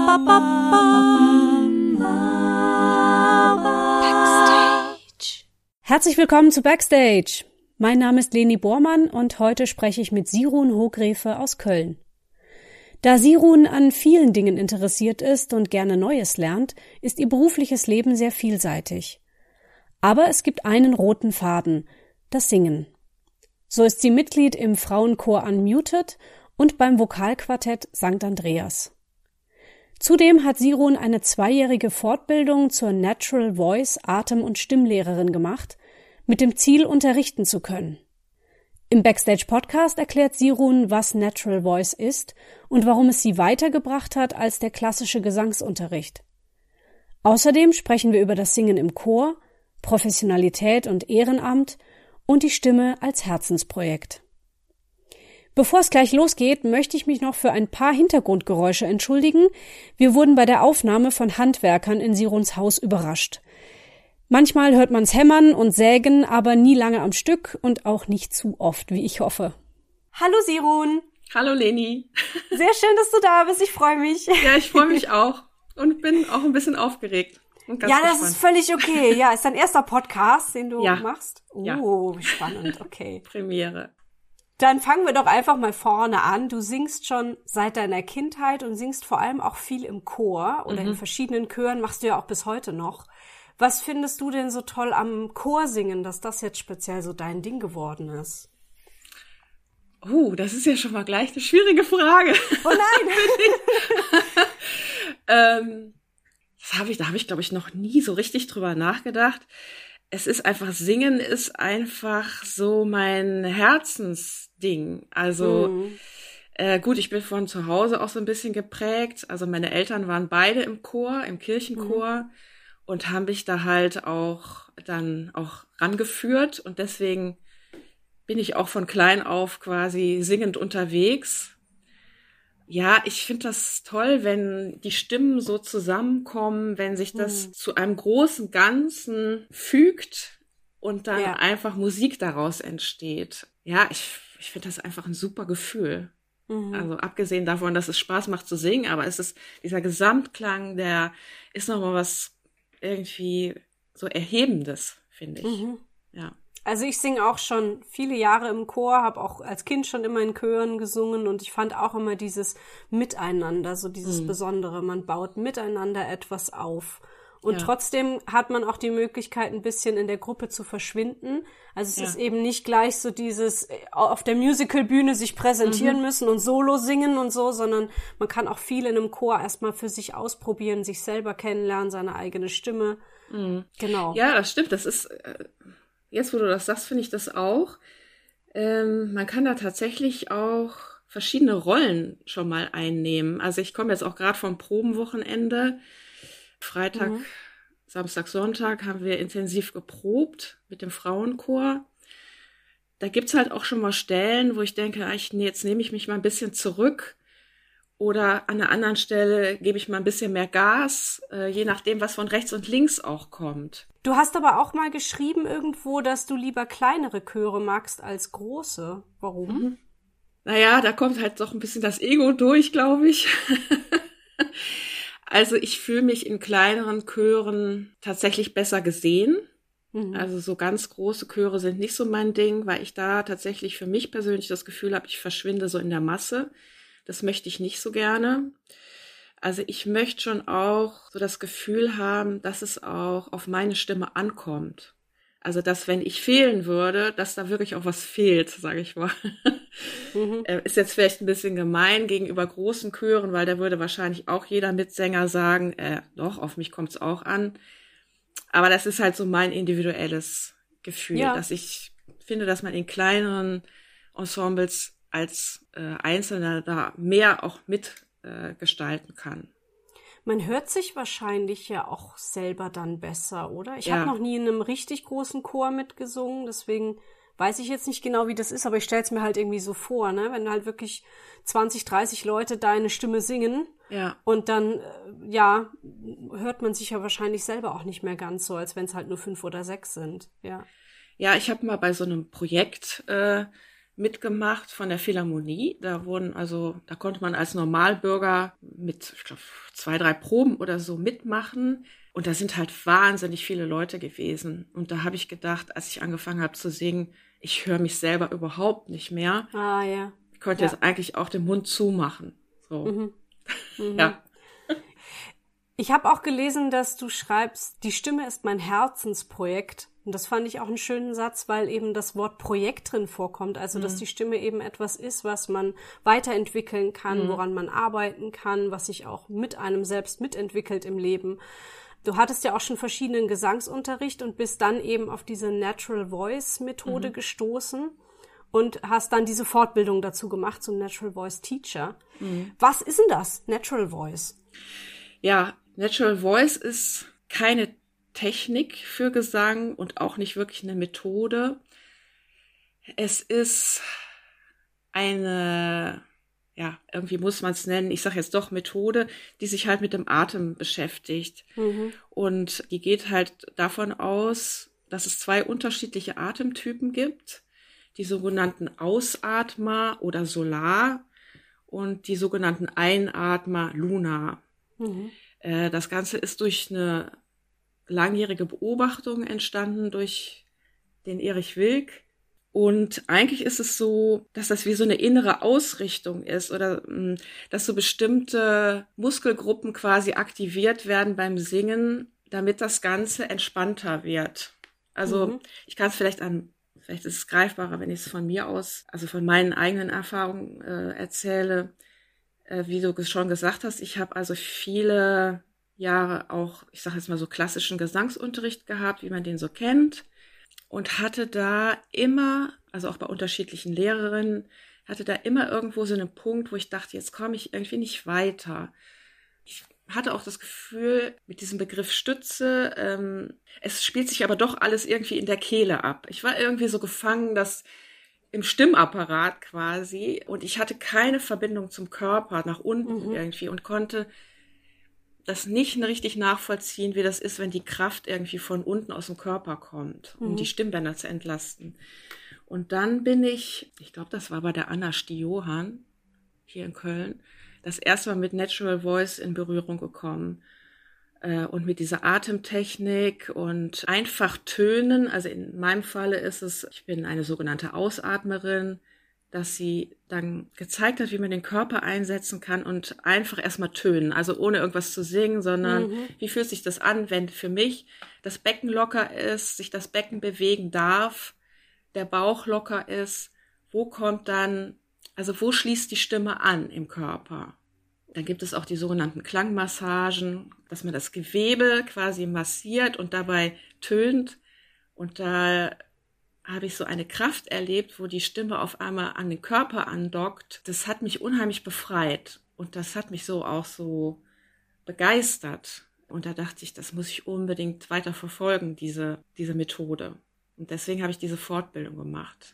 Backstage. Herzlich willkommen zu Backstage. Mein Name ist Leni Bormann und heute spreche ich mit Sirun Hogrefe aus Köln. Da Sirun an vielen Dingen interessiert ist und gerne Neues lernt, ist ihr berufliches Leben sehr vielseitig. Aber es gibt einen roten Faden, das Singen. So ist sie Mitglied im Frauenchor Unmuted und beim Vokalquartett St. Andreas. Zudem hat Sirun eine 2-jährige Fortbildung zur Natural Voice Atem- und Stimmlehrerin gemacht, mit dem Ziel, unterrichten zu können. Im Backstage-Podcast erklärt Sirun, was Natural Voice ist und warum es sie weitergebracht hat als der klassische Gesangsunterricht. Außerdem sprechen wir über das Singen im Chor, Professionalität und Ehrenamt und die Stimme als Herzensprojekt. Bevor es gleich losgeht, möchte ich mich noch für ein paar Hintergrundgeräusche entschuldigen. Wir wurden bei der Aufnahme von Handwerkern in Siruns Haus überrascht. Manchmal hört man's hämmern und sägen, aber nie lange am Stück und auch nicht zu oft, wie ich hoffe. Hallo Sirun. Hallo Leni. Sehr schön, dass du da bist. Ich freue mich. Ja, ich freue mich auch und bin auch ein bisschen aufgeregt. Und ganz gespannt. Das ist völlig okay. Ja, ist dein erster Podcast, den du ja. machst? Ja. Wie spannend. Okay. Premiere. Dann fangen wir doch einfach mal vorne an. Du singst schon seit deiner Kindheit und singst vor allem auch viel im Chor oder in verschiedenen Chören, machst du ja auch bis heute noch. Was findest du denn so toll am Chorsingen, dass das jetzt speziell so dein Ding geworden ist? Das ist ja schon mal gleich eine schwierige Frage. Oh nein! Da habe ich, glaube ich, noch nie so richtig drüber nachgedacht. Es ist einfach, Singen ist einfach so mein Herzensding. Also gut, ich bin von zu Hause auch so ein bisschen geprägt. Also meine Eltern waren beide im Chor, im Kirchenchor. Und haben mich da halt auch dann auch rangeführt. Und deswegen bin ich auch von klein auf quasi singend unterwegs. Ja, ich finde das toll, wenn die Stimmen so zusammenkommen, wenn sich das zu einem großen Ganzen fügt und dann einfach Musik daraus entsteht. Ja, ich finde das einfach ein super Gefühl. Also abgesehen davon, dass es Spaß macht zu singen, aber es ist dieser Gesamtklang, der ist nochmal was irgendwie so Erhebendes, finde ich. Ja. Also ich singe auch schon viele Jahre im Chor, habe auch als Kind schon immer in Chören gesungen und ich fand auch immer dieses Miteinander, so dieses Besondere. Man baut miteinander etwas auf. Und trotzdem hat man auch die Möglichkeit, ein bisschen in der Gruppe zu verschwinden. Also es ist eben nicht gleich so dieses auf der Musicalbühne sich präsentieren müssen und Solo singen und so, sondern man kann auch viel in einem Chor erstmal für sich ausprobieren, sich selber kennenlernen, seine eigene Stimme. Genau. Ja, das stimmt. Das ist, jetzt wo du das sagst, finde ich das auch. Man kann da tatsächlich auch verschiedene Rollen schon mal einnehmen. Also ich komme jetzt auch gerade vom Probenwochenende. Freitag, Samstag, Sonntag haben wir intensiv geprobt mit dem Frauenchor. Da gibt's halt auch schon mal Stellen, wo ich denke, jetzt nehme ich mich mal ein bisschen zurück. Oder an einer anderen Stelle gebe ich mal ein bisschen mehr Gas, je nachdem, was von rechts und links auch kommt. Du hast aber auch mal geschrieben irgendwo, dass du lieber kleinere Chöre magst als große. Warum? Naja, da kommt halt doch ein bisschen das Ego durch, glaube ich. Also ich fühle mich in kleineren Chören tatsächlich besser gesehen. Also so ganz große Chöre sind nicht so mein Ding, weil ich da tatsächlich für mich persönlich das Gefühl habe, ich verschwinde so in der Masse. Das möchte ich nicht so gerne. Also ich möchte schon auch so das Gefühl haben, dass es auch auf meine Stimme ankommt. Also dass, wenn ich fehlen würde, dass da wirklich auch was fehlt, sage ich mal. Ist jetzt vielleicht ein bisschen gemein gegenüber großen Chören, weil da würde wahrscheinlich auch jeder Mitsänger sagen, doch, auf mich kommt's auch an. Aber das ist halt so mein individuelles Gefühl, dass ich finde, dass man in kleineren Ensembles als Einzelner da mehr auch mitgestalten kann. Man hört sich wahrscheinlich ja auch selber dann besser, oder? Ich habe noch nie in einem richtig großen Chor mitgesungen, deswegen weiß ich jetzt nicht genau, wie das ist, aber ich stelle es mir halt irgendwie so vor, ne? Wenn halt wirklich 20, 30 Leute deine Stimme singen und dann, hört man sich ja wahrscheinlich selber auch nicht mehr ganz so, als wenn es halt nur 5 oder 6 sind, Ja, ich habe mal bei so einem Projekt mitgemacht von der Philharmonie. Da konnte man als Normalbürger mit, ich glaube, 2, 3 Proben oder so mitmachen. Und da sind halt wahnsinnig viele Leute gewesen. Und da habe ich gedacht, als ich angefangen habe zu singen, ich höre mich selber überhaupt nicht mehr. Ah, ja. Ich konnte jetzt eigentlich auch den Mund zumachen. So. Mhm. Ja. Ich habe auch gelesen, dass du schreibst, die Stimme ist mein Herzensprojekt. Und das fand ich auch einen schönen Satz, weil eben das Wort Projekt drin vorkommt. Also, dass die Stimme eben etwas ist, was man weiterentwickeln kann, woran man arbeiten kann, was sich auch mit einem selbst mitentwickelt im Leben. Du hattest ja auch schon verschiedenen Gesangsunterricht und bist dann eben auf diese Natural Voice Methode gestoßen und hast dann diese Fortbildung dazu gemacht zum Natural Voice Teacher. Was ist denn das, Natural Voice? Ja, Natural Voice ist keine Technik für Gesang und auch nicht wirklich eine Methode. Es ist eine, ja, irgendwie muss man es nennen, ich sage jetzt doch Methode, die sich halt mit dem Atem beschäftigt. Und die geht halt davon aus, dass es 2 unterschiedliche Atemtypen gibt. Die sogenannten Ausatmer oder Solar und die sogenannten Einatmer Lunar. Das Ganze ist durch eine langjährige Beobachtung entstanden durch den Erich Wilk. Und eigentlich ist es so, dass das wie so eine innere Ausrichtung ist oder dass so bestimmte Muskelgruppen quasi aktiviert werden beim Singen, damit das Ganze entspannter wird. Also ich kann es vielleicht ist es greifbarer, wenn ich es von mir aus, also von meinen eigenen Erfahrungen erzähle. Wie du schon gesagt hast, ich habe also viele Jahre auch, ich sage jetzt mal so klassischen Gesangsunterricht gehabt, wie man den so kennt. Und hatte da immer, also auch bei unterschiedlichen Lehrerinnen, hatte da immer irgendwo so einen Punkt, wo ich dachte, jetzt komme ich irgendwie nicht weiter. Ich hatte auch das Gefühl, mit diesem Begriff Stütze, es spielt sich aber doch alles irgendwie in der Kehle ab. Ich war irgendwie so gefangen, dass im Stimmapparat quasi und ich hatte keine Verbindung zum Körper nach unten irgendwie und konnte das nicht richtig nachvollziehen, wie das ist, wenn die Kraft irgendwie von unten aus dem Körper kommt, um die Stimmbänder zu entlasten. Und dann bin ich glaube, das war bei der Anna Stiohan hier in Köln, das erste Mal mit Natural Voice in Berührung gekommen. Und mit dieser Atemtechnik und einfach tönen. Also in meinem Falle ist es, ich bin eine sogenannte Ausatmerin, dass sie dann gezeigt hat, wie man den Körper einsetzen kann und einfach erstmal tönen. Also ohne irgendwas zu singen, sondern wie fühlt sich das an, wenn für mich das Becken locker ist, sich das Becken bewegen darf, der Bauch locker ist. Wo schließt die Stimme an im Körper? Dann gibt es auch die sogenannten Klangmassagen, dass man das Gewebe quasi massiert und dabei tönt. Und da habe ich so eine Kraft erlebt, wo die Stimme auf einmal an den Körper andockt. Das hat mich unheimlich befreit und das hat mich so auch so begeistert. Und da dachte ich, das muss ich unbedingt weiter verfolgen, diese Methode. Und deswegen habe ich diese Fortbildung gemacht.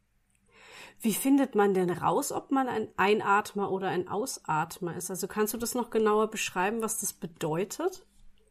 Wie findet man denn raus, ob man ein Einatmer oder ein Ausatmer ist? Also kannst du das noch genauer beschreiben, was das bedeutet?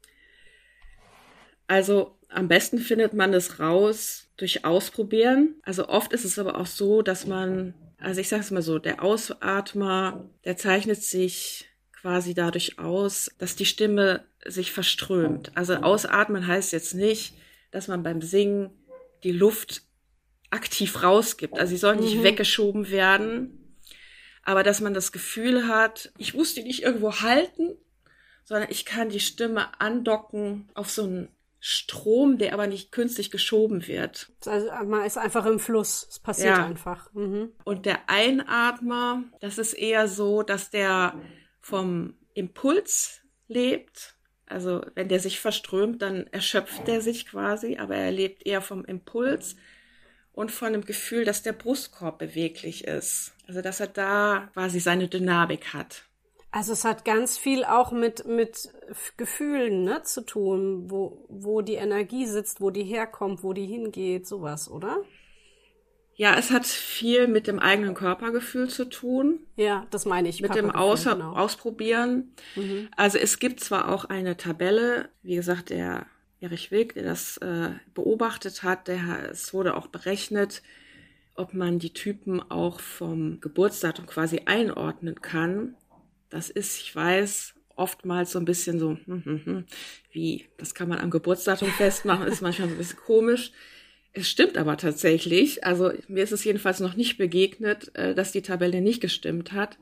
Also am besten findet man es raus durch Ausprobieren. Also oft ist es aber auch so, dass man, also ich sage es mal so, der Ausatmer, der zeichnet sich quasi dadurch aus, dass die Stimme sich verströmt. Also Ausatmen heißt jetzt nicht, dass man beim Singen die Luft aktiv rausgibt. Also sie soll nicht weggeschoben werden, aber dass man das Gefühl hat, ich muss die nicht irgendwo halten, sondern ich kann die Stimme andocken auf so einen Strom, der aber nicht künstlich geschoben wird. Also man ist einfach im Fluss, es passiert einfach. Und der Einatmer, das ist eher so, dass der vom Impuls lebt. Also wenn der sich verströmt, dann erschöpft der sich quasi, aber er lebt eher vom Impuls und von dem Gefühl, dass der Brustkorb beweglich ist. Also dass er da quasi seine Dynamik hat. Also es hat ganz viel auch mit Gefühlen, ne, zu tun, wo die Energie sitzt, wo die herkommt, wo die hingeht, sowas, oder? Ja, es hat viel mit dem eigenen Körpergefühl zu tun. Ja, das meine ich. Mit dem Ausprobieren. Also es gibt zwar auch eine Tabelle, wie gesagt, der Erich Wilk, der das beobachtet hat, es wurde auch berechnet, ob man die Typen auch vom Geburtsdatum quasi einordnen kann. Das ist, ich weiß, oftmals so ein bisschen so, wie, das kann man am Geburtsdatum festmachen, ist manchmal so ein bisschen komisch. Es stimmt aber tatsächlich, also mir ist es jedenfalls noch nicht begegnet, dass die Tabelle nicht gestimmt hat.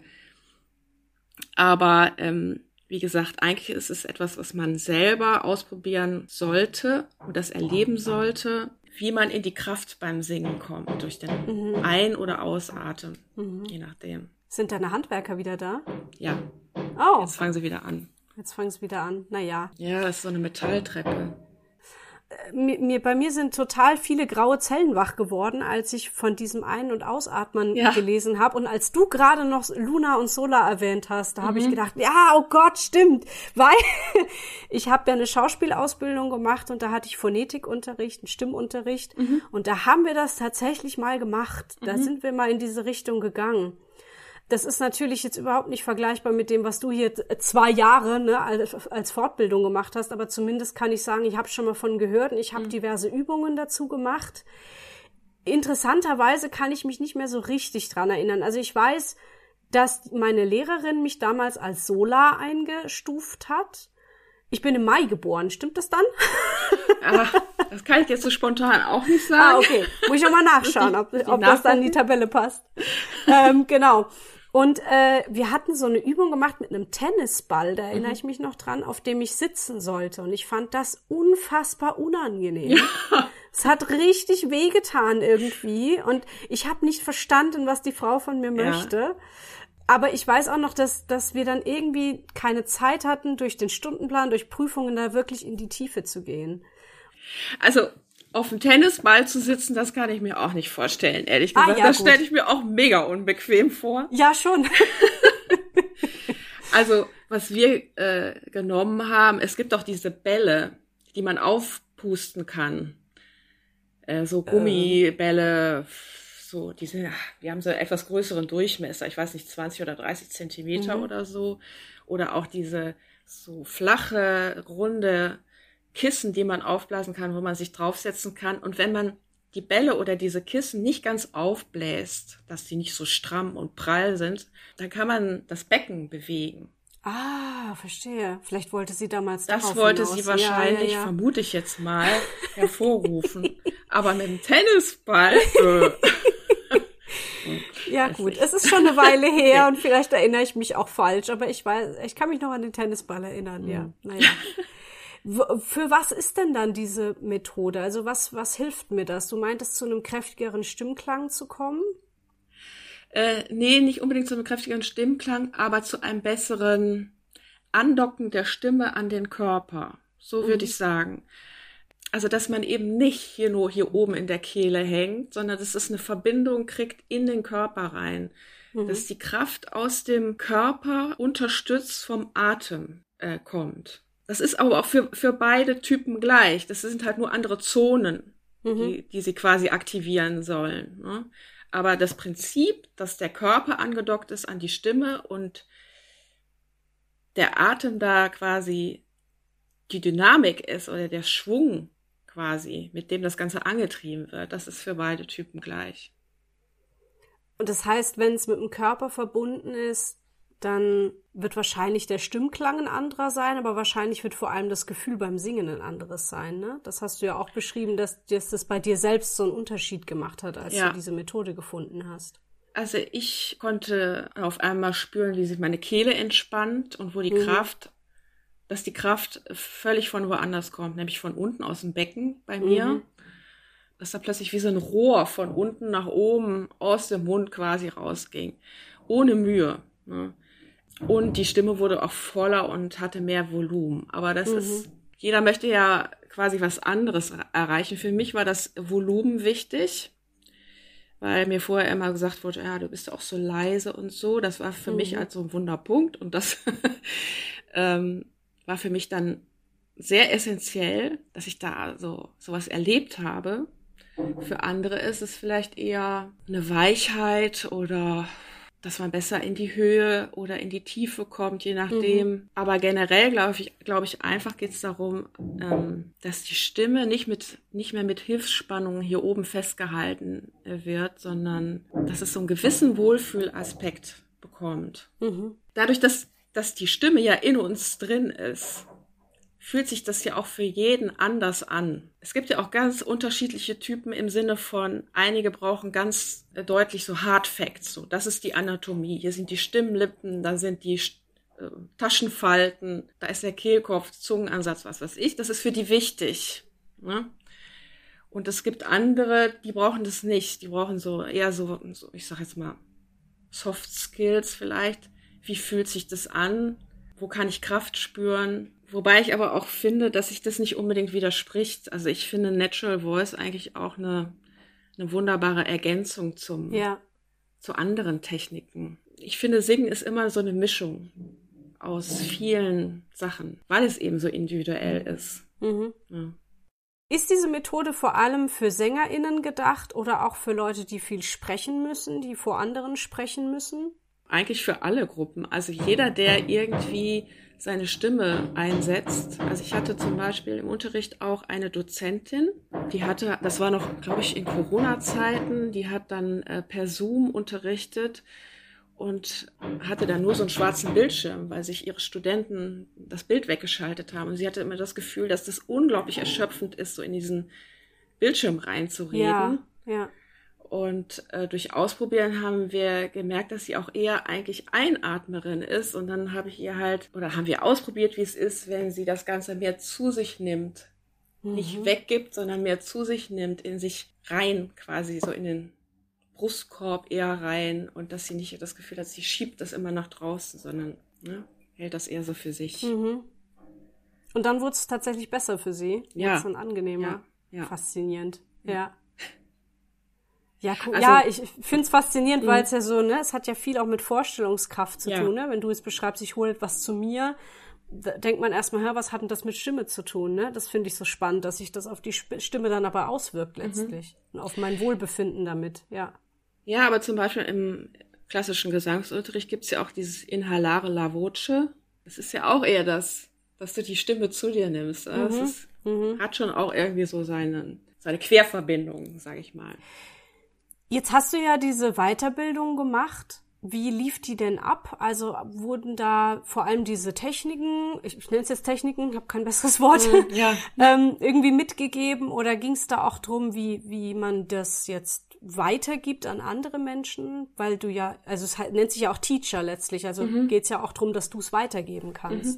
Aber wie gesagt, eigentlich ist es etwas, was man selber ausprobieren sollte und das erleben sollte, wie man in die Kraft beim Singen kommt, durch den Ein- oder Ausatmen, je nachdem. Sind deine Handwerker wieder da? Ja. Oh. Jetzt fangen sie wieder an. Naja. Ja, das ist so eine Metalltreppe. Bei mir sind total viele graue Zellen wach geworden, als ich von diesem Ein- und Ausatmen gelesen habe. Und als du gerade noch Luna und Sola erwähnt hast, da habe ich gedacht, ja, oh Gott, stimmt. Weil ich habe ja eine Schauspielausbildung gemacht und da hatte ich Phonetikunterricht, einen Stimmunterricht. Und da haben wir das tatsächlich mal gemacht. Da sind wir mal in diese Richtung gegangen. Das ist natürlich jetzt überhaupt nicht vergleichbar mit dem, was du hier 2 Jahre als Fortbildung gemacht hast, aber zumindest kann ich sagen, ich habe schon mal von gehört und ich habe diverse Übungen dazu gemacht. Interessanterweise kann ich mich nicht mehr so richtig dran erinnern. Also ich weiß, dass meine Lehrerin mich damals als Sola eingestuft hat. Ich bin im Mai geboren, stimmt das dann? Ach, das kann ich jetzt so spontan auch nicht sagen. Okay. Muss ich noch mal nachschauen, ob das dann in die Tabelle passt. Genau. Und wir hatten so eine Übung gemacht mit einem Tennisball, da erinnere ich mich noch dran, auf dem ich sitzen sollte. Und ich fand das unfassbar unangenehm. Ja. Es hat richtig wehgetan irgendwie. Und ich habe nicht verstanden, was die Frau von mir möchte. Aber ich weiß auch noch, dass wir dann irgendwie keine Zeit hatten, durch den Stundenplan, durch Prüfungen da wirklich in die Tiefe zu gehen. Also auf dem Tennisball zu sitzen, das kann ich mir auch nicht vorstellen, ehrlich gesagt. Das stelle ich mir auch mega unbequem vor. Ja, schon. Also, was wir genommen haben, es gibt auch diese Bälle, die man aufpusten kann. So Gummibälle, so diese, die haben so einen etwas größeren Durchmesser, ich weiß nicht, 20 oder 30 Zentimeter oder so. Oder auch diese so flache, runde Kissen, die man aufblasen kann, wo man sich draufsetzen kann. Und wenn man die Bälle oder diese Kissen nicht ganz aufbläst, dass die nicht so stramm und prall sind, dann kann man das Becken bewegen. Ah, verstehe. Vielleicht wollte sie damals das wollte sie wahrscheinlich, vermute ich jetzt mal, hervorrufen. Aber mit dem Tennisball... Ja gut, es ist schon eine Weile her und vielleicht erinnere ich mich auch falsch, aber ich kann mich noch an den Tennisball erinnern, ja. Naja. Für was ist denn dann diese Methode? Also was hilft mir das? Du meintest, zu einem kräftigeren Stimmklang zu kommen? Nee, nicht unbedingt zu einem kräftigeren Stimmklang, aber zu einem besseren Andocken der Stimme an den Körper. So würde ich sagen. Also, dass man eben nicht hier nur hier oben in der Kehle hängt, sondern dass es eine Verbindung kriegt in den Körper rein. Dass die Kraft aus dem Körper unterstützt vom Atem kommt. Das ist aber auch für beide Typen gleich. Das sind halt nur andere Zonen, die sie quasi aktivieren sollen. Ne? Aber das Prinzip, dass der Körper angedockt ist an die Stimme und der Atem da quasi die Dynamik ist oder der Schwung quasi, mit dem das Ganze angetrieben wird, das ist für beide Typen gleich. Und das heißt, wenn es mit dem Körper verbunden ist, dann wird wahrscheinlich der Stimmklang ein anderer sein, aber wahrscheinlich wird vor allem das Gefühl beim Singen ein anderes sein, ne? Das hast du ja auch beschrieben, dass das bei dir selbst so einen Unterschied gemacht hat, als du diese Methode gefunden hast. Also ich konnte auf einmal spüren, wie sich meine Kehle entspannt und wo die Kraft, dass die Kraft völlig von woanders kommt, nämlich von unten aus dem Becken bei mir. Dass da plötzlich wie so ein Rohr von unten nach oben aus dem Mund quasi rausging. Ohne Mühe. Ne? Und die Stimme wurde auch voller und hatte mehr Volumen. Aber das ist, jeder möchte ja quasi was anderes erreichen. Für mich war das Volumen wichtig, weil mir vorher immer gesagt wurde, ja, du bist auch so leise und so. Das war für mich halt so ein Wunderpunkt. Und das war für mich dann sehr essentiell, dass ich da sowas erlebt habe. Für andere ist es vielleicht eher eine Weichheit oder dass man besser in die Höhe oder in die Tiefe kommt, je nachdem. Aber generell glaube ich einfach geht es darum, dass die Stimme nicht mehr mit Hilfsspannungen hier oben festgehalten wird, sondern dass es so einen gewissen Wohlfühlaspekt bekommt. Dadurch, dass die Stimme ja in uns drin ist, fühlt sich das ja auch für jeden anders an. Es gibt ja auch ganz unterschiedliche Typen im Sinne von, einige brauchen ganz deutlich so Hard Facts, so, das ist die Anatomie, hier sind die Stimmlippen, da sind die Taschenfalten, da ist der Kehlkopf, Zungenansatz, was weiß ich, das ist für die wichtig. Ne? Und es gibt andere, die brauchen das nicht, die brauchen eher so ich sag jetzt mal, Soft Skills vielleicht, wie fühlt sich das an, wo kann ich Kraft spüren. Wobei ich aber auch finde, dass sich das nicht unbedingt widerspricht. Also ich finde Natural Voice eigentlich auch eine wunderbare Ergänzung zu anderen Techniken. Ich finde, Singen ist immer so eine Mischung aus vielen Sachen, weil es eben so individuell ist. Ja. Ist diese Methode vor allem für SängerInnen gedacht oder auch für Leute, die viel sprechen müssen, die vor anderen sprechen müssen? Eigentlich für alle Gruppen. Also jeder, der irgendwie seine Stimme einsetzt. Also ich hatte zum Beispiel im Unterricht auch eine Dozentin, das war noch, glaube ich, in Corona-Zeiten, die hat dann per Zoom unterrichtet und hatte dann nur so einen schwarzen Bildschirm, weil sich ihre Studenten das Bild weggeschaltet haben. Und sie hatte immer das Gefühl, dass das unglaublich erschöpfend ist, so in diesen Bildschirm reinzureden. Ja. Und durch Ausprobieren haben wir gemerkt, dass sie auch eher eigentlich Einatmerin ist. Und dann haben wir ausprobiert, wie es ist, wenn sie das Ganze mehr zu sich nimmt. Nicht weggibt, sondern mehr zu sich nimmt, in sich rein, quasi so in den Brustkorb eher rein. Und dass sie nicht das Gefühl hat, sie schiebt das immer nach draußen, sondern hält das eher so für sich. Und dann wurde es tatsächlich besser für sie. Ja. Und angenehmer. Ja. Faszinierend. Ja. Ja, cool. Also, Ich finde es faszinierend, weil es ja so, es hat ja viel auch mit Vorstellungskraft zu tun, ne? Wenn du es beschreibst, ich hole etwas zu mir, da denkt man erstmal, was hat denn das mit Stimme zu tun, ne? Das finde ich so spannend, dass sich das auf die Stimme dann aber auswirkt letztlich. Und auf mein Wohlbefinden damit, ja. Ja, aber zum Beispiel im klassischen Gesangsunterricht gibt's ja auch dieses Inhalare la voce. Das ist ja auch eher das, dass du die Stimme zu dir nimmst. Das hat schon auch irgendwie so seine Querverbindung, sage ich mal. Jetzt hast du ja diese Weiterbildung gemacht. Wie lief die denn ab? Also wurden da vor allem diese Techniken, ich nenne es jetzt Techniken, habe kein besseres Wort, irgendwie mitgegeben? Oder ging es da auch drum, wie man das jetzt weitergibt an andere Menschen? Weil du ja, also es nennt sich ja auch Teacher letztlich, also geht es ja auch drum, dass du es weitergeben kannst.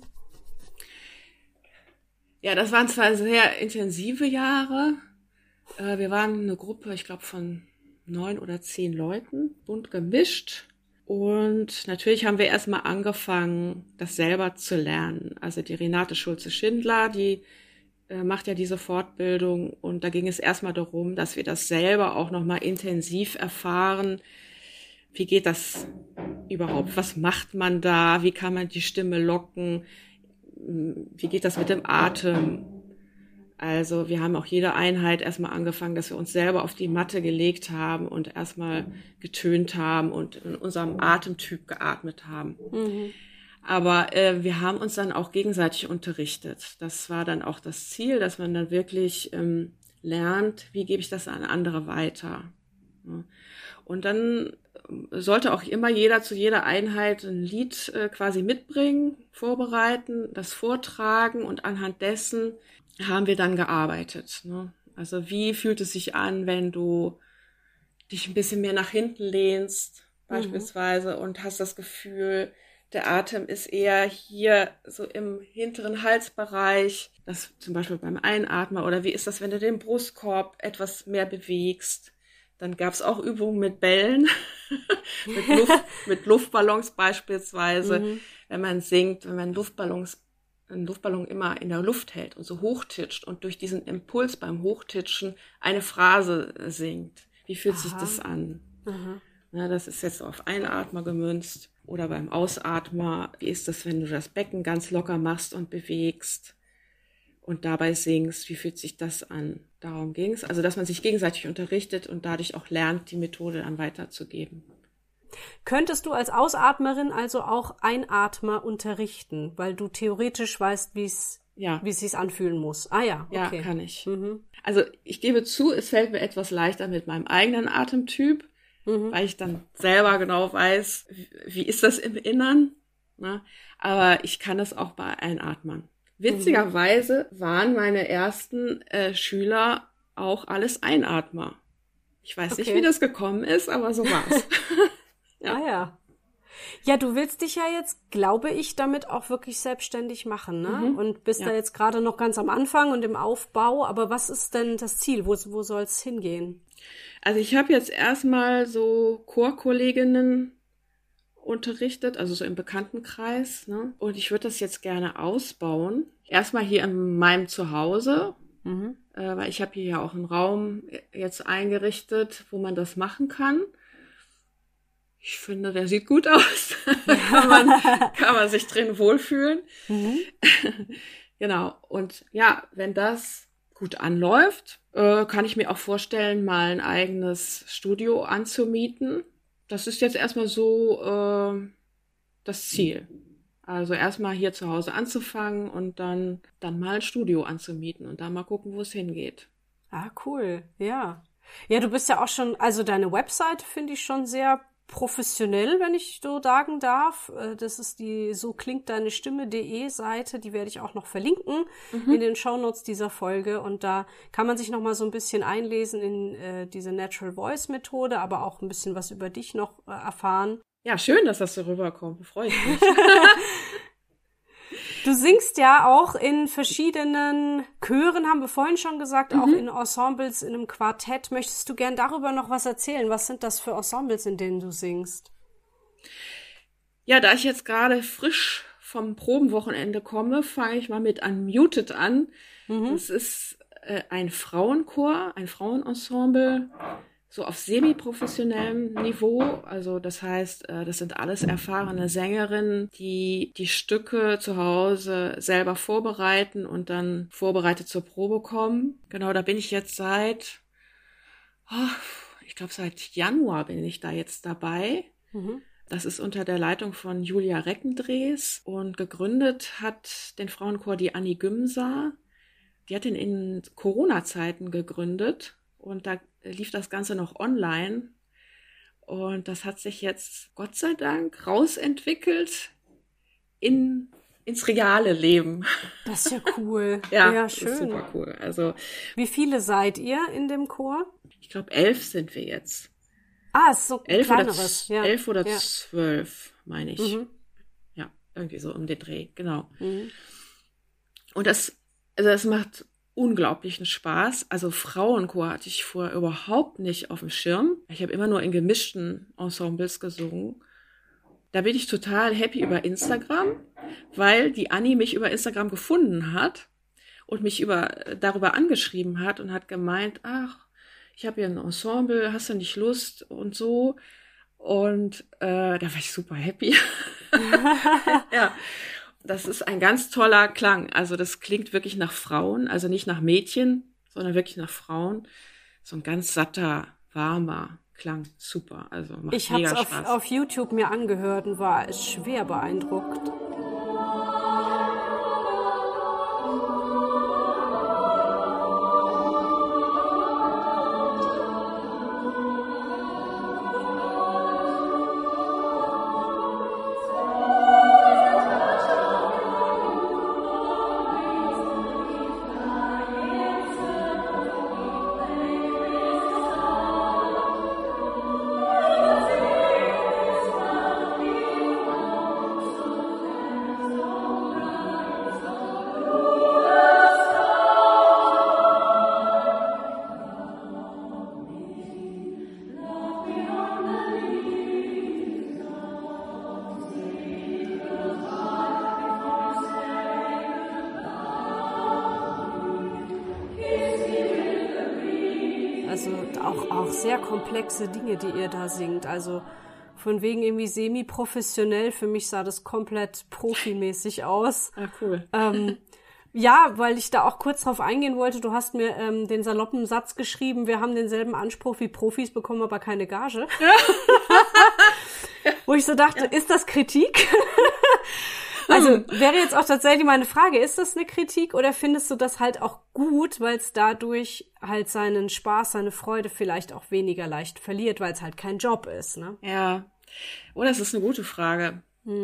Ja, das waren zwar sehr intensive Jahre. Wir waren eine Gruppe, ich glaube von 9 oder 10 Leuten, bunt gemischt. Und natürlich haben wir erstmal angefangen, das selber zu lernen. Also die Renate Schulze-Schindler, die macht ja diese Fortbildung. Und da ging es erstmal darum, dass wir das selber auch nochmal intensiv erfahren. Wie geht das überhaupt? Was macht man da? Wie kann man die Stimme locken? Wie geht das mit dem Atem? Also wir haben auch jede Einheit erstmal angefangen, dass wir uns selber auf die Matte gelegt haben und erstmal getönt haben und in unserem Atemtyp geatmet haben. Aber wir haben uns dann auch gegenseitig unterrichtet. Das war dann auch das Ziel, dass man dann wirklich lernt, wie gebe ich das an andere weiter. Und dann sollte auch immer jeder zu jeder Einheit ein Lied quasi mitbringen, vorbereiten, das vortragen und anhand dessen haben wir dann gearbeitet. Ne? Also wie fühlt es sich an, wenn du dich ein bisschen mehr nach hinten lehnst, beispielsweise, und hast das Gefühl, der Atem ist eher hier so im hinteren Halsbereich, das zum Beispiel beim Einatmen, oder wie ist das, wenn du den Brustkorb etwas mehr bewegst? Dann gab es auch Übungen mit Bällen, mit Luftballons beispielsweise, wenn man singt, wenn man einen Luftballon immer in der Luft hält und so hochtitscht und durch diesen Impuls beim Hochtitschen eine Phrase singt. Wie fühlt sich das an? Na, das ist jetzt auf Einatmer gemünzt. Oder beim Ausatmer, wie ist das, wenn du das Becken ganz locker machst und bewegst und dabei singst? Wie fühlt sich das an? Darum ging es. Also, dass man sich gegenseitig unterrichtet und dadurch auch lernt, die Methode dann weiterzugeben. Könntest du als Ausatmerin also auch Einatmer unterrichten, weil du theoretisch weißt, wie es sich anfühlen muss? Ah ja, okay. Ja, kann ich. Also ich gebe zu, es fällt mir etwas leichter mit meinem eigenen Atemtyp, weil ich dann selber genau weiß, wie ist das im Innern. Ne? Aber ich kann es auch bei Einatmern. Witzigerweise waren meine ersten Schüler auch alles Einatmer. Ich weiß nicht, wie das gekommen ist, aber so war's. Ja. Ah ja. Ja, du willst dich ja jetzt, glaube ich, damit auch wirklich selbstständig machen, ne? Und bist da jetzt gerade noch ganz am Anfang und im Aufbau. Aber was ist denn das Ziel? Wo soll es hingehen? Also ich habe jetzt erstmal so Chorkolleginnen unterrichtet, also so im Bekanntenkreis, ne? Und ich würde das jetzt gerne ausbauen. Erstmal hier in meinem Zuhause, weil ich habe hier ja auch einen Raum jetzt eingerichtet, wo man das machen kann. Ich finde, der sieht gut aus. kann man sich drin wohlfühlen. Genau. Und ja, wenn das gut anläuft, kann ich mir auch vorstellen, mal ein eigenes Studio anzumieten. Das ist jetzt erstmal so das Ziel. Also erstmal hier zu Hause anzufangen und dann mal ein Studio anzumieten und dann mal gucken, wo es hingeht. Ah, cool. Ja. Ja, du bist ja auch schon, also deine Website finde ich schon sehr professionell, wenn ich so sagen darf. Das ist die so klingt deine Stimme.de Seite, die werde ich auch noch verlinken in den Shownotes dieser Folge und da kann man sich noch mal so ein bisschen einlesen in diese Natural Voice Methode, aber auch ein bisschen was über dich noch erfahren. Ja, schön, dass das so rüberkommt. Freue ich mich. Du singst ja auch in verschiedenen Chören, haben wir vorhin schon gesagt, auch in Ensembles, in einem Quartett. Möchtest du gern darüber noch was erzählen? Was sind das für Ensembles, in denen du singst? Ja, da ich jetzt gerade frisch vom Probenwochenende komme, fange ich mal mit Unmuted an. Das ist ein Frauenchor, ein Frauenensemble, so auf semi-professionellem Niveau. Also das heißt, das sind alles erfahrene Sängerinnen, die die Stücke zu Hause selber vorbereiten und dann vorbereitet zur Probe kommen. Genau, da bin ich jetzt seit Januar bin ich da jetzt dabei. Das ist unter der Leitung von Julia Reckendrees und gegründet hat den Frauenchor die Anni Gümser. Die hat ihn in Corona-Zeiten gegründet und da lief das Ganze noch online und das hat sich jetzt Gott sei Dank rausentwickelt ins reale Leben. Das ist ja cool. Ja, schön. Das ist super cool. Also, wie viele seid ihr in dem Chor? Ich glaube 11 sind wir jetzt. Ah, ist so ein kleineres. 11 oder 12, meine ich. Ja, irgendwie so um den Dreh, genau. Und das macht unglaublichen Spaß. Also Frauenchor hatte ich vorher überhaupt nicht auf dem Schirm. Ich habe immer nur in gemischten Ensembles gesungen. Da bin ich total happy über Instagram, weil die Anni mich über Instagram gefunden hat und mich darüber angeschrieben hat und hat gemeint, ach, ich habe hier ein Ensemble, hast du nicht Lust und so. Und da war ich super happy. Ja. Das ist ein ganz toller Klang. Also das klingt wirklich nach Frauen, also nicht nach Mädchen, sondern wirklich nach Frauen. So ein ganz satter, warmer Klang. Super. Also macht mega Spaß. Ich habe es auf YouTube mir angehört und war schwer beeindruckt. Also auch sehr komplexe Dinge, die ihr da singt. Also von wegen irgendwie semi-professionell. Für mich sah das komplett profimäßig aus. Ah, cool. Ja, weil ich da auch kurz drauf eingehen wollte. Du hast mir den saloppen Satz geschrieben, wir haben denselben Anspruch wie Profis, bekommen aber keine Gage. Wo ich so dachte, ist das Kritik? Also wäre jetzt auch tatsächlich meine Frage, ist das eine Kritik oder findest du das halt auch gut, weil es dadurch halt seinen Spaß, seine Freude vielleicht auch weniger leicht verliert, weil es halt kein Job ist, ne? Ja. Oh, das ist eine gute Frage.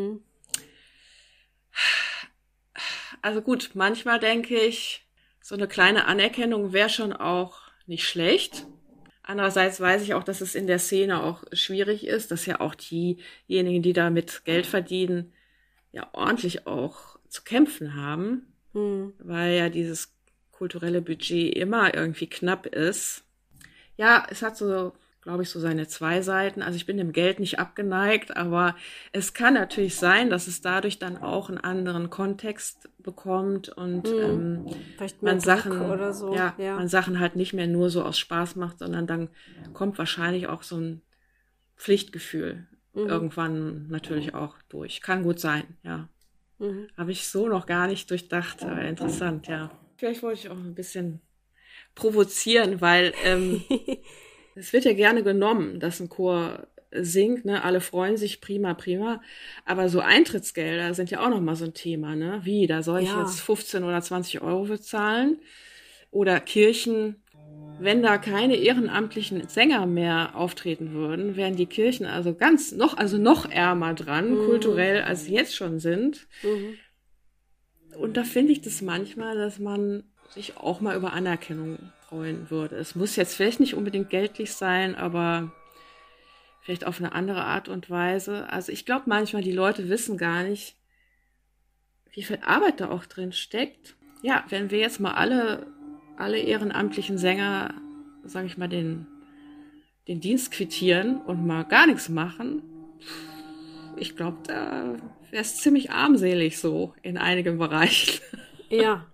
Also gut, manchmal denke ich, so eine kleine Anerkennung wäre schon auch nicht schlecht. Andererseits weiß ich auch, dass es in der Szene auch schwierig ist, dass ja auch diejenigen, die damit Geld verdienen, ja ordentlich auch zu kämpfen haben, weil ja dieses kulturelle Budget immer irgendwie knapp ist. Ja, es hat so, glaube ich, so seine zwei Seiten. Also ich bin dem Geld nicht abgeneigt, aber es kann natürlich sein, dass es dadurch dann auch einen anderen Kontext bekommt und Vielleicht mehr man Druck Sachen, oder so. ja, man Sachen halt nicht mehr nur so aus Spaß macht, sondern dann kommt wahrscheinlich auch so ein Pflichtgefühl irgendwann natürlich auch durch. Kann gut sein, ja. Habe ich so noch gar nicht durchdacht. Interessant, ja. Vielleicht wollte ich auch ein bisschen provozieren, weil es wird ja gerne genommen, dass ein Chor singt, ne? Alle freuen sich, prima, prima. Aber so Eintrittsgelder sind ja auch noch mal so ein Thema, ne? Wie, da soll ich jetzt 15 oder 20 Euro bezahlen? Oder Kirchen, wenn da keine ehrenamtlichen Sänger mehr auftreten würden, wären die Kirchen also noch ärmer dran, kulturell, als sie jetzt schon sind. Und da finde ich das manchmal, dass man sich auch mal über Anerkennung freuen würde. Es muss jetzt vielleicht nicht unbedingt geldlich sein, aber vielleicht auf eine andere Art und Weise. Also ich glaube manchmal, die Leute wissen gar nicht, wie viel Arbeit da auch drin steckt. Ja, wenn wir jetzt mal alle ehrenamtlichen Sänger, sage ich mal, den Dienst quittieren und mal gar nichts machen, ich glaube, da wäre es ziemlich armselig so in einigen Bereichen. Ja.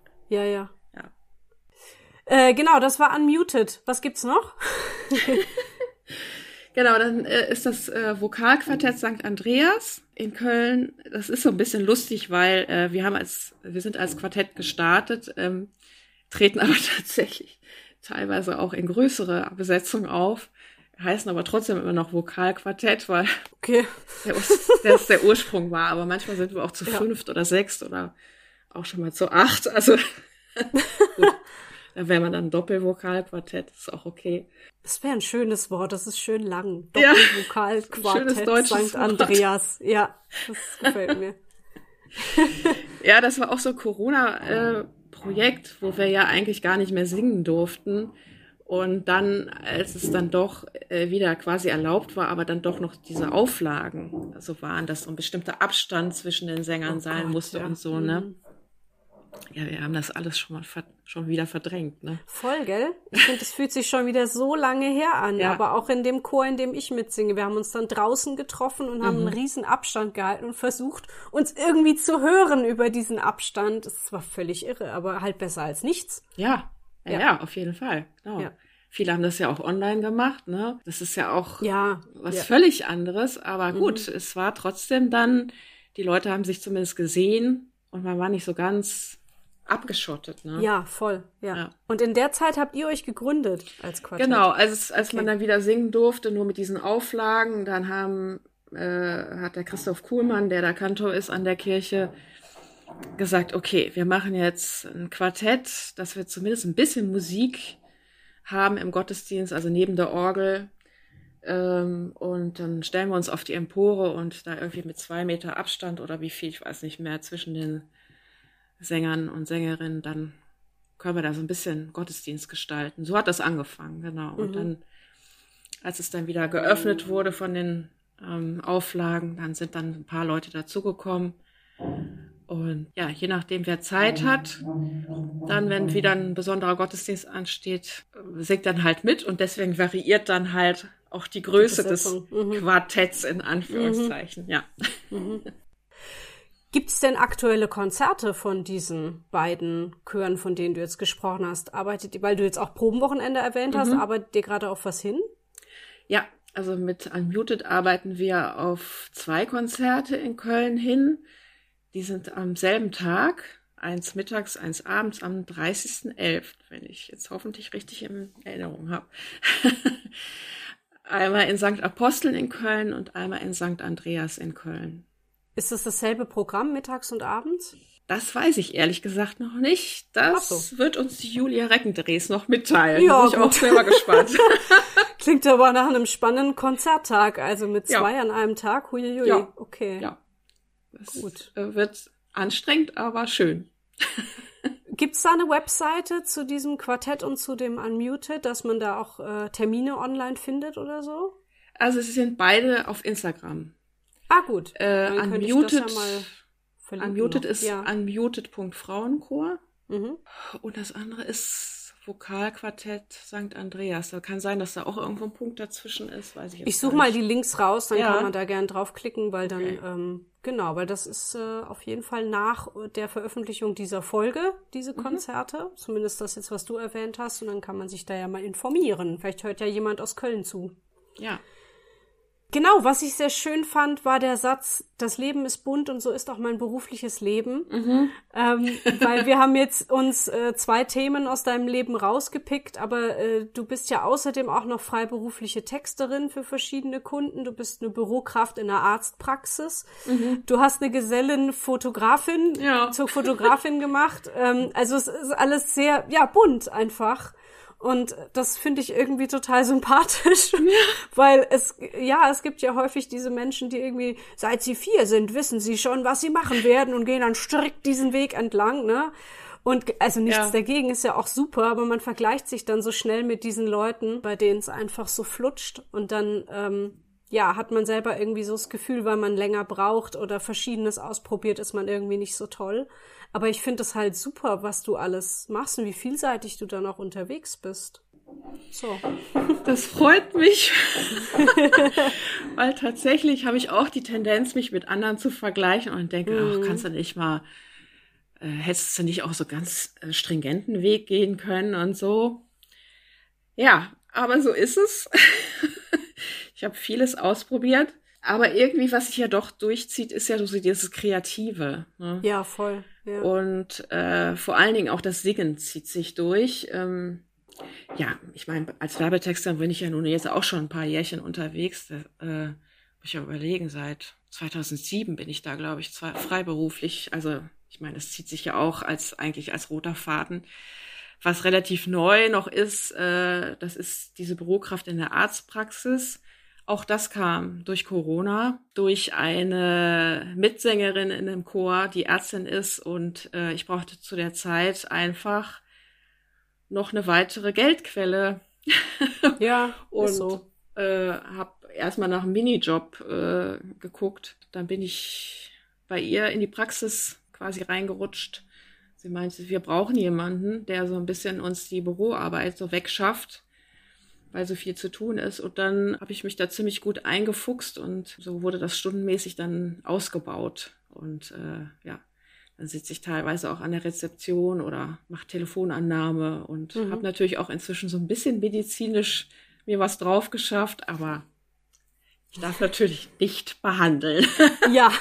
Genau, das war Unmuted. Was gibt's noch? Genau, dann ist das Vokalquartett St. Andreas in Köln. Das ist so ein bisschen lustig, weil wir sind als Quartett gestartet, treten aber tatsächlich teilweise auch in größere Besetzung auf, heißen aber trotzdem immer noch Vokalquartett, weil das der Ursprung war. Aber manchmal sind wir auch zu 5 oder 6 oder auch schon mal zu 8. Also gut. Da wäre man dann Doppelvokalquartett, ist auch okay. Das wäre ein schönes Wort, das ist schön lang. Doppelvokalquartett St. Andreas. Ja, das gefällt mir. Ja, das war auch so ein Corona-Projekt, wo wir ja eigentlich gar nicht mehr singen durften. Und dann, als es dann doch wieder quasi erlaubt war, aber dann doch noch diese Auflagen so waren, dass so ein bestimmter Abstand zwischen den Sängern sein musste und so, ne? Ja, wir haben das alles schon wieder verdrängt, ne? Voll, gell? Ich finde, das fühlt sich schon wieder so lange her an. Ja. Aber auch in dem Chor, in dem ich mitsinge. Wir haben uns dann draußen getroffen und haben einen riesen Abstand gehalten und versucht, uns irgendwie zu hören über diesen Abstand. Das war völlig irre, aber halt besser als nichts. Ja, auf jeden Fall. Genau. Ja. Viele haben das ja auch online gemacht, ne? Das ist ja auch was völlig anderes. Aber gut, es war trotzdem dann, die Leute haben sich zumindest gesehen und man war nicht so ganz abgeschottet, ne? Ja, voll, ja. Und in der Zeit habt ihr euch gegründet als Quartett? Genau, als man dann wieder singen durfte, nur mit diesen Auflagen, dann hat der Christoph Kuhlmann, der da Kantor ist an der Kirche, gesagt, okay, wir machen jetzt ein Quartett, dass wir zumindest ein bisschen Musik haben im Gottesdienst, also neben der Orgel. Und dann stellen wir uns auf die Empore und da irgendwie mit 2 Meter Abstand oder wie viel, ich weiß nicht mehr, zwischen den Sängern und Sängerinnen, dann können wir da so ein bisschen Gottesdienst gestalten. So hat das angefangen, genau. Und dann, als es dann wieder geöffnet wurde von den Auflagen, dann sind dann ein paar Leute dazugekommen. Und ja, je nachdem, wer Zeit hat, dann, wenn wieder ein besonderer Gottesdienst ansteht, singt dann halt mit. Und deswegen variiert dann halt auch die Größe des Quartetts in Anführungszeichen, ja. Gibt es denn aktuelle Konzerte von diesen beiden Chören, von denen du jetzt gesprochen hast? Weil du jetzt auch Probenwochenende erwähnt hast, arbeitet ihr gerade auf was hin? Ja, also mit Unmuted arbeiten wir auf 2 Konzerte in Köln hin. Die sind am selben Tag, eins mittags, eins abends am 30.11., wenn ich jetzt hoffentlich richtig in Erinnerung habe. Einmal in St. Aposteln in Köln und einmal in St. Andreas in Köln. Ist das dasselbe Programm, mittags und abends? Das weiß ich ehrlich gesagt noch nicht. Das wird uns die Julia Reckendrees noch mitteilen. Ja, da bin ich auch selber gespannt. Klingt aber nach einem spannenden Konzerttag, also mit 2 an einem Tag. Huiuiui. Ja. Okay. Ja. Das wird anstrengend, aber schön. Gibt's da eine Webseite zu diesem Quartett und zu dem Unmuted, dass man da auch Termine online findet oder so? Also sie sind beide auf Instagram. Ah, gut. Dann könnte ich das ja Unmuted, mal verlinken Unmuted noch. ist unmuted.frauenchor. Und das andere ist Vokalquartett St. Andreas. Da kann sein, dass da auch irgendwo ein Punkt dazwischen ist, weiß ich jetzt Ich suche gar mal nicht. die Links raus, dann kann man da gern draufklicken, weil dann, genau, weil das ist auf jeden Fall nach der Veröffentlichung dieser Folge, diese Konzerte, zumindest das jetzt, was du erwähnt hast, und dann kann man sich da ja mal informieren. Vielleicht hört ja jemand aus Köln zu. Ja. Genau, was ich sehr schön fand, war der Satz, das Leben ist bunt und so ist auch mein berufliches Leben. Weil wir haben jetzt uns 2 Themen aus deinem Leben rausgepickt, aber du bist ja außerdem auch noch freiberufliche Texterin für verschiedene Kunden. Du bist eine Bürokraft in einer Arztpraxis. Du hast eine Gesellin Fotografin zur Fotografin gemacht. Also es ist alles sehr, bunt einfach. Und das finde ich irgendwie total sympathisch, weil es gibt ja häufig diese Menschen, die irgendwie, seit sie 4 sind, wissen sie schon, was sie machen werden und gehen dann strikt diesen Weg entlang, ne? Und also nichts dagegen, ist ja auch super, aber man vergleicht sich dann so schnell mit diesen Leuten, bei denen es einfach so flutscht und dann, hat man selber irgendwie so das Gefühl, weil man länger braucht oder Verschiedenes ausprobiert, ist man irgendwie nicht so toll. Aber ich finde es halt super, was du alles machst und wie vielseitig du dann auch unterwegs bist. So. Das freut mich, weil tatsächlich habe ich auch die Tendenz, mich mit anderen zu vergleichen und denke, kannst du nicht mal, hättest du nicht auch so ganz stringenten Weg gehen können und so. Ja, aber so ist es. Ich habe vieles ausprobiert. Aber irgendwie, was sich ja doch durchzieht, ist ja so dieses Kreative. Ne? Ja, voll. Ja. Und vor allen Dingen auch das Singen zieht sich durch. Ich meine, als Werbetexter bin ich ja nun jetzt auch schon ein paar Jährchen unterwegs. Muss ich ja überlegen, seit 2007 bin ich da, glaube ich, freiberuflich. Also ich meine, das zieht sich ja auch eigentlich als roter Faden. Was relativ neu noch ist, das ist diese Bürokraft in der Arztpraxis. Auch das kam durch Corona, durch eine Mitsängerin in einem Chor, die Ärztin ist und ich brauchte zu der Zeit einfach noch eine weitere Geldquelle. Ja, und ist so. Habe erstmal nach einem Minijob geguckt. Dann bin ich bei ihr in die Praxis quasi reingerutscht. Sie meinte, wir brauchen jemanden, der so ein bisschen uns die Büroarbeit so wegschafft, weil so viel zu tun ist. Und dann habe ich mich da ziemlich gut eingefuchst und so wurde das stundenmäßig dann ausgebaut. Und dann sitze ich teilweise auch an der Rezeption oder mache Telefonannahme und habe natürlich auch inzwischen so ein bisschen medizinisch mir was drauf geschafft, aber ich darf natürlich nicht behandeln. Ja.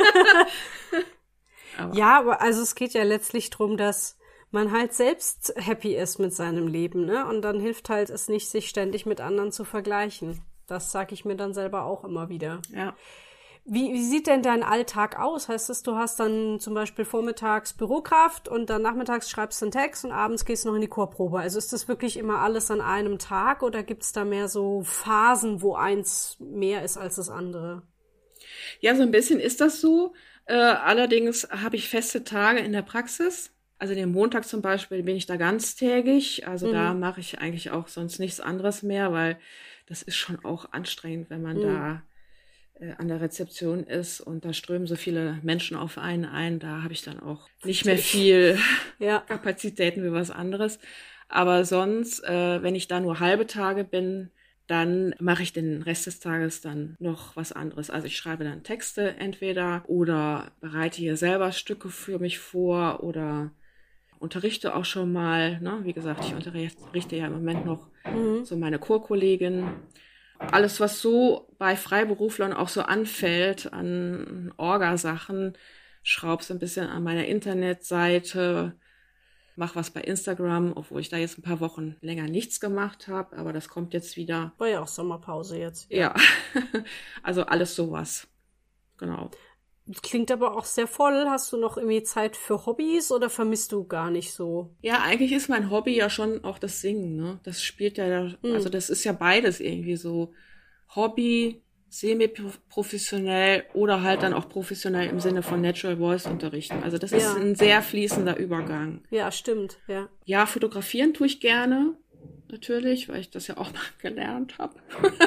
Aber also es geht ja letztlich drum, dass man halt selbst happy ist mit seinem Leben, ne? Und dann hilft halt es nicht, sich ständig mit anderen zu vergleichen. Das sage ich mir dann selber auch immer wieder. Ja. Wie sieht denn dein Alltag aus? Heißt das, du hast dann zum Beispiel vormittags Bürokraft und dann nachmittags schreibst du einen Text und abends gehst du noch in die Chorprobe? Also ist das wirklich immer alles an einem Tag oder gibt's da mehr so Phasen, wo eins mehr ist als das andere? Ja, so ein bisschen ist das so. Allerdings habe ich feste Tage in der Praxis. Also den Montag zum Beispiel bin ich da ganztägig. Also da mache ich eigentlich auch sonst nichts anderes mehr, weil das ist schon auch anstrengend, wenn man da an der Rezeption ist und da strömen so viele Menschen auf einen ein. Da habe ich dann auch nicht mehr viel Kapazitäten für was anderes. Aber sonst, wenn ich da nur halbe Tage bin, dann mache ich den Rest des Tages dann noch was anderes. Also ich schreibe dann Texte entweder oder bereite hier selber Stücke für mich vor oder unterrichte auch schon mal. Ne? Wie gesagt, ich unterrichte ja im Moment noch so meine Chorkollegin. Alles, was so bei Freiberuflern auch so anfällt an Orgasachen, schraube so ein bisschen an meiner Internetseite, mache was bei Instagram, obwohl ich da jetzt ein paar Wochen länger nichts gemacht habe, aber das kommt jetzt wieder. War ja auch Sommerpause jetzt. Ja, also alles sowas. Genau. Klingt aber auch sehr voll. Hast du noch irgendwie Zeit für Hobbys oder vermisst du gar nicht so? Ja, eigentlich ist mein Hobby ja schon auch das Singen, ne? Das spielt ja, also das ist ja beides irgendwie so Hobby, semi-professionell oder halt dann auch professionell im Sinne von Natural Voice unterrichten. Also das ist ein sehr fließender Übergang. Ja, stimmt, ja. Ja, fotografieren tue ich gerne, natürlich, weil ich das ja auch mal gelernt habe.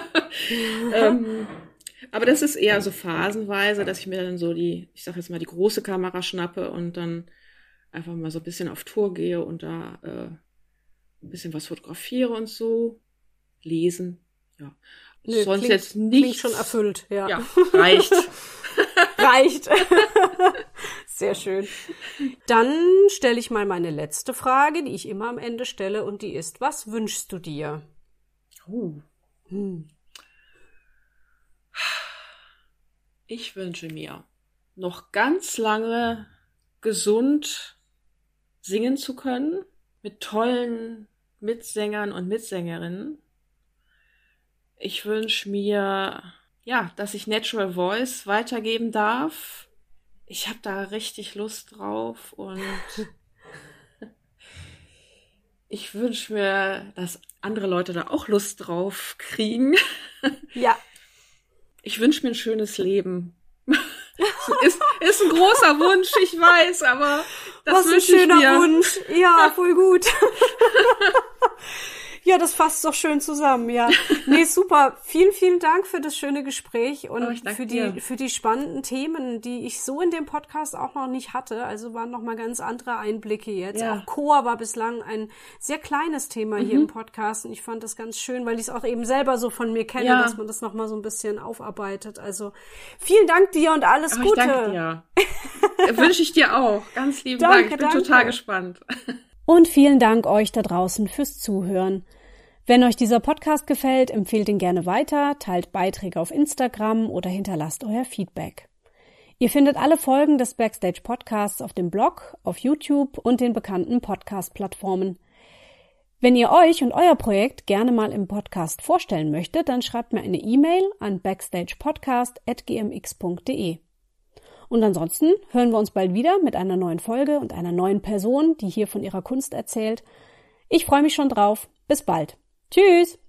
Aber das ist eher so phasenweise, dass ich mir dann so ich sag jetzt mal, die große Kamera schnappe und dann einfach mal so ein bisschen auf Tour gehe und da ein bisschen was fotografiere und so. Lesen, ja. Nö, sonst klingt, jetzt nicht. Klingt schon erfüllt, ja. Ja, reicht. Reicht. Sehr schön. Dann stelle ich mal meine letzte Frage, die ich immer am Ende stelle, und die ist: Was wünschst du dir? Ich wünsche mir, noch ganz lange gesund singen zu können, mit tollen Mitsängern und Mitsängerinnen. Ich wünsche mir, ja, dass ich Natural Voice weitergeben darf. Ich habe da richtig Lust drauf und ich wünsche mir, dass andere Leute da auch Lust drauf kriegen. Ja. Ich wünsche mir ein schönes Leben. Ist ein großer Wunsch, ich weiß, aber das wünsche ich mir. Was ein schöner Wunsch. Ja, voll gut. Ja, das fasst doch schön zusammen, ja. Nee, super. Vielen, vielen Dank für das schöne Gespräch und für die spannenden Themen, die ich so in dem Podcast auch noch nicht hatte. Also waren noch mal ganz andere Einblicke jetzt. Ja. Auch Chor war bislang ein sehr kleines Thema hier im Podcast und ich fand das ganz schön, weil ich es auch eben selber so von mir kenne, dass man das noch mal so ein bisschen aufarbeitet. Also vielen Dank dir und alles Gute. Ich danke dir. Wünsche ich dir auch. Ganz lieben Dank. Ich bin total gespannt. Und vielen Dank euch da draußen fürs Zuhören. Wenn euch dieser Podcast gefällt, empfehlt ihn gerne weiter, teilt Beiträge auf Instagram oder hinterlasst euer Feedback. Ihr findet alle Folgen des Backstage Podcasts auf dem Blog, auf YouTube und den bekannten Podcast-Plattformen. Wenn ihr euch und euer Projekt gerne mal im Podcast vorstellen möchtet, dann schreibt mir eine E-Mail an backstagepodcast@gmx.de. Und ansonsten hören wir uns bald wieder mit einer neuen Folge und einer neuen Person, die hier von ihrer Kunst erzählt. Ich freue mich schon drauf. Bis bald. Tschüss!